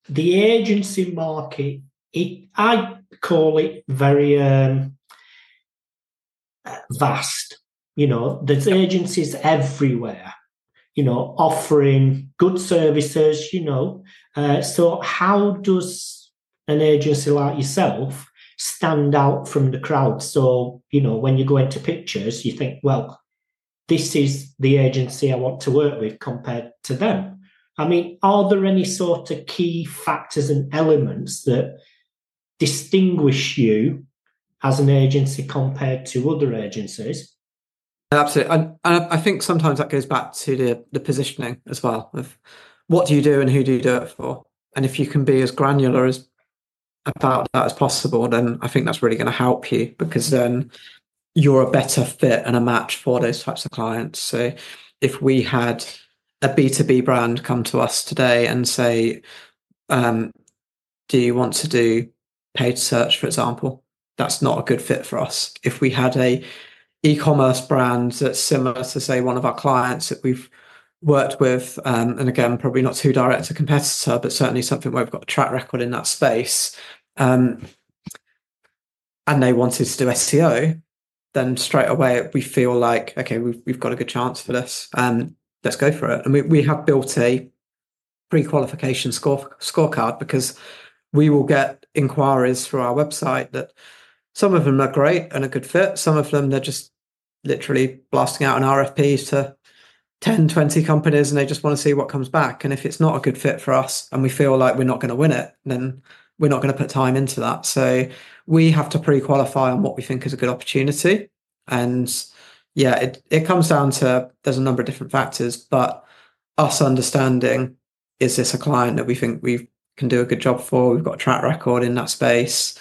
the agency market, I call it very vast. There's agencies everywhere, offering good services, So how does an agency like yourself stand out from the crowd? So, when you go into pictures, you think, well, this is the agency I want to work with compared to them. I mean, are there any sort of key factors and elements that distinguish you as an agency compared to other agencies? Absolutely. And I think sometimes that goes back to the positioning as well of what do you do and who do you do it for? And if you can be as granular as about that as possible, then I think that's really going to help you, because then you're a better fit and a match for those types of clients. So if we had a B2B brand come to us today and say, do you want to do paid search, for example? That's not a good fit for us. If we had a e-commerce brand that's similar to, say, one of our clients that we've worked with, and again, probably not too direct a competitor, but certainly something where we've got a track record in that space, and they wanted to do SEO, then straight away we feel like, okay, we've got a good chance for this, let's go for it. And we have built a pre-qualification scorecard, because we will get inquiries through our website that some of them are great and a good fit. Some of them, they're just literally blasting out an RFP to 10, 20 companies, and they just want to see what comes back. And if it's not a good fit for us and we feel like we're not going to win it, then we're not going to put time into that. So we have to pre-qualify on what we think is a good opportunity. And yeah, it comes down to, there's a number of different factors, but us understanding, is this a client that we think we can do a good job for? We've got a track record in that space.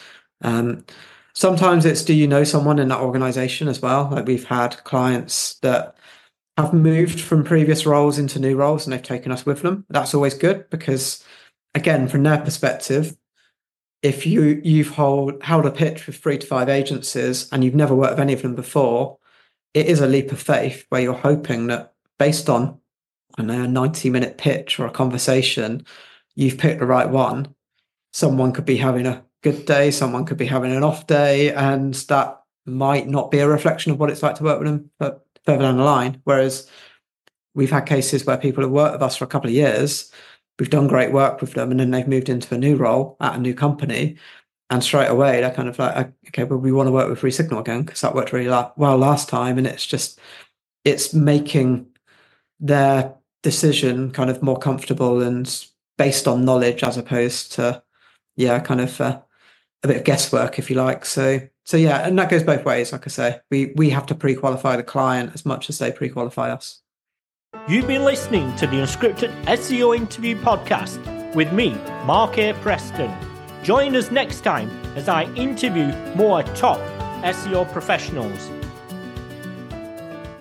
Sometimes it's, do you know someone in that organization as well? Like, we've had clients that have moved from previous roles into new roles and they've taken us with them. That's always good, because again, from their perspective, if you've held a pitch with 3 to 5 agencies and you've never worked with any of them before, it is a leap of faith where you're hoping that based on, I don't know, a 90-minute pitch or a conversation, you've picked the right one. Someone could be having a good day, someone could be having an off day, and that might not be a reflection of what it's like to work with them but further down the line. Whereas we've had cases where people have worked with us for a couple of years, we've done great work with them, and then they've moved into a new role at a new company, and straight away they're kind of like, okay, well, we want to work with FreeSignal again because that worked really well last time. And it's making their decision kind of more comfortable and based on knowledge, as opposed to kind of a bit of guesswork, if you like. So yeah, and that goes both ways. Like I say, we have to pre-qualify the client as much as they pre-qualify us. You've been listening to the Unscripted SEO Interview Podcast with me, Mark A. Preston. Join us next time as I interview more top SEO professionals.